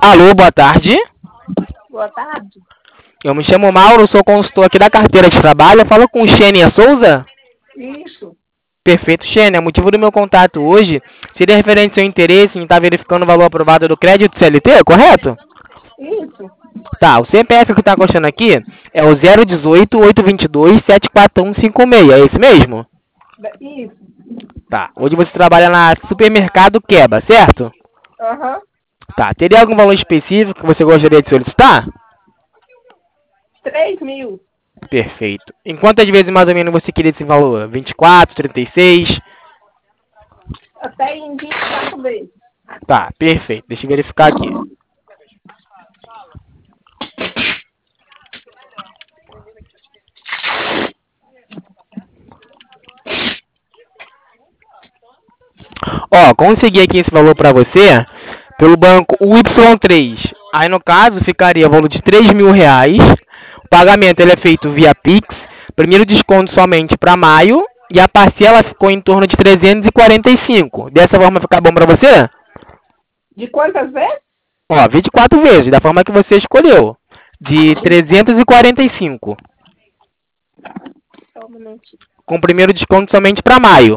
Alô, boa tarde. Boa tarde. Eu me chamo Mauro, sou consultor aqui da carteira de trabalho. Eu falo com o Xênia Souza. Isso. Perfeito, Xênia. O motivo do meu contato hoje seria referente ao seu interesse em estar verificando o valor aprovado do crédito CLT, correto? Isso. Tá, o CPF que está constando aqui é o 018-822-74156. É esse mesmo? Isso. Tá. Hoje você trabalha na Supermercado Queba, certo? Aham. Tá. Teria algum valor específico que você gostaria de solicitar? 3.000. Perfeito. Em quantas vezes mais ou menos você queria esse valor? 24, 36? Até em 24 vezes. Tá, perfeito. Deixa eu verificar aqui. Ó, consegui aqui esse valor pra você pelo banco UY3. Aí no caso ficaria o valor de R$ 3.000. O pagamento ele é feito via Pix. Primeiro desconto somente para maio. E a parcela ficou em torno de 345. Dessa forma ficar bom pra você? De quantas vezes? Ó, 24 vezes, da forma que você escolheu. De 345. Só um minutinho. Com o primeiro desconto somente para maio.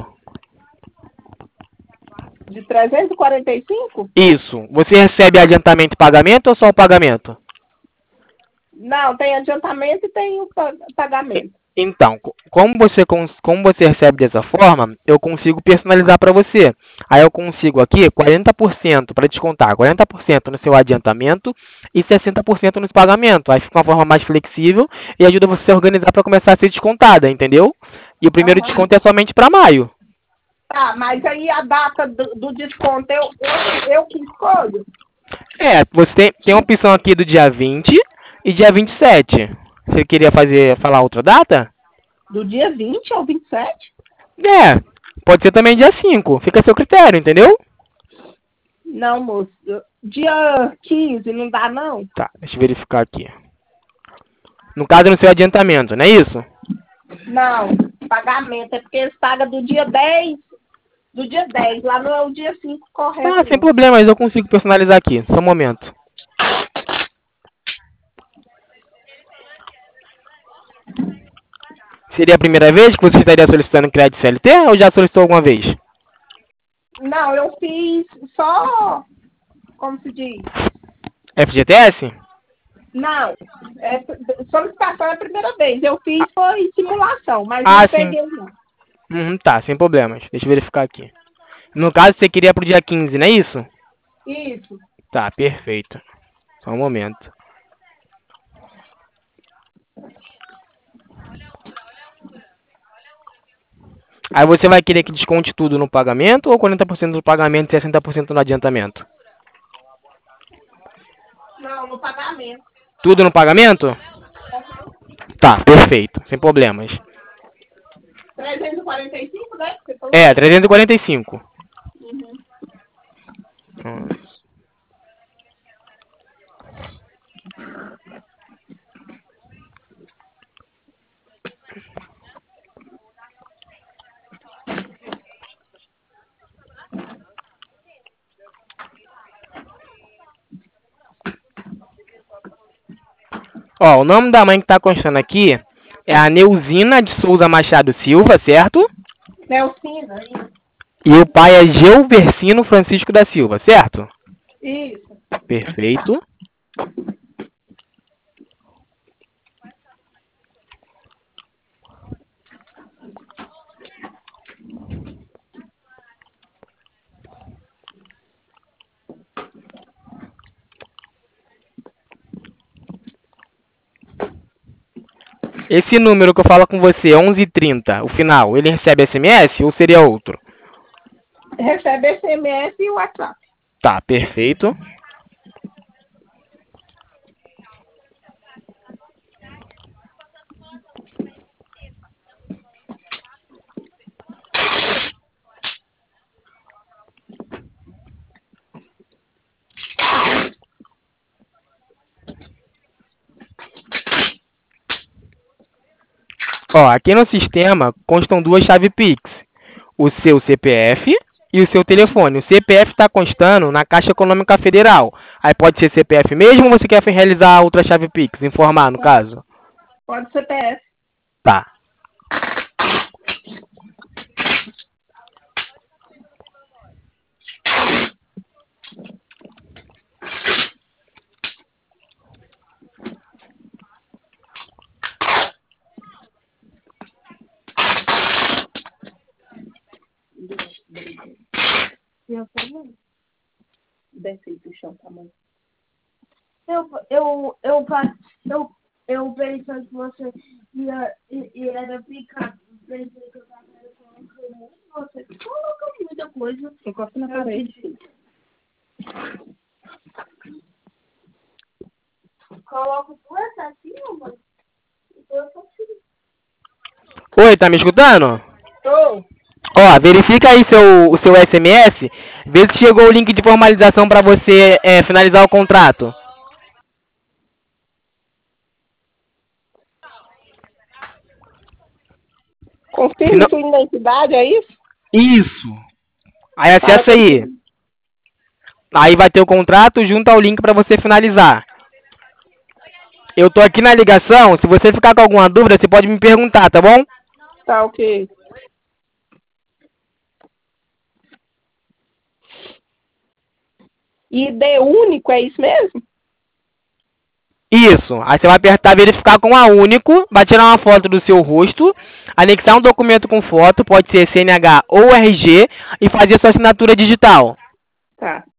De 345? Isso. Você recebe adiantamento e pagamento ou só o pagamento? Não, tem adiantamento e tem o pagamento. Então, como você recebe dessa forma, eu consigo personalizar para você. Aí eu consigo aqui 40% para descontar, 40% no seu adiantamento e 60% nos pagamentos. Aí fica uma forma mais flexível e ajuda você a organizar para começar a ser descontada, entendeu? E o primeiro Aham. desconto é somente para maio. Tá, mas aí a data do desconto eu que escolho? É, você tem a opção aqui do dia 20 e dia 27. Você queria falar outra data? Do dia 20 ao 27? É, pode ser também dia 5. Fica a seu critério, entendeu? Não, moço. Dia 15 não dá, não? Tá, deixa eu verificar aqui. No caso, no seu adiantamento, não é isso? Não, pagamento. É porque eles pagam do dia 10. Do dia 10. Lá não é o dia 5 Ah, correto, sem não. problemas, eu consigo personalizar aqui. Só um momento. Seria a primeira vez que você estaria solicitando crédito CLT ou já solicitou alguma vez? Não, eu fiz só. Como se diz? FGTS? Não. Solicitação é a primeira vez. Eu fiz foi simulação, mas Ah, não sim. peguei, não. Tá, sem problemas. Deixa eu verificar aqui. No caso, você queria pro dia 15, não é isso? Isso. Tá, perfeito. Só um momento. Aí você vai querer que desconte tudo no pagamento ou 40% do pagamento e 60% no adiantamento? Não, no pagamento. Tudo no pagamento? Tá, perfeito. Sem problemas. 345, né? Você falou? É, 345. Uhum. Hum. Ó, o nome da mãe que tá constando aqui é a Neuzina de Souza Machado Silva, certo? Nelcina, isso. E o pai é Geuversino Francisco da Silva, certo? Isso. Perfeito. Esse número que eu falo com você, 1130, o final, ele recebe SMS ou seria outro? Recebe SMS e WhatsApp. Tá, perfeito. Ó, aqui no sistema constam duas chaves Pix. O seu CPF e o seu telefone. O CPF está constando na Caixa Econômica Federal. Aí pode ser CPF mesmo ou você quer realizar outra chave Pix? Informar, no caso? Pode ser CPF. Tá. Desce aí pro chão, tá, mãe? Eu pensei que você era picado. Pensei que eu tava colocando. Você coloca muita coisa. Encosta na parede, filho. Coloco duas assim, mãe. Oi, tá me escutando? Tô. Ó, verifica aí o seu SMS, vê se chegou o link de formalização para você finalizar o contrato. Confirma sua identidade, é isso? Isso. Aí acessa aí. Aí vai ter o contrato junto ao link para você finalizar. Eu tô aqui na ligação, se você ficar com alguma dúvida, você pode me perguntar, tá bom? Tá, ok. ID único, é isso mesmo? Isso. Aí você vai apertar verificar com a único, vai tirar uma foto do seu rosto, anexar um documento com foto, pode ser CNH ou RG, e fazer sua assinatura digital. Tá.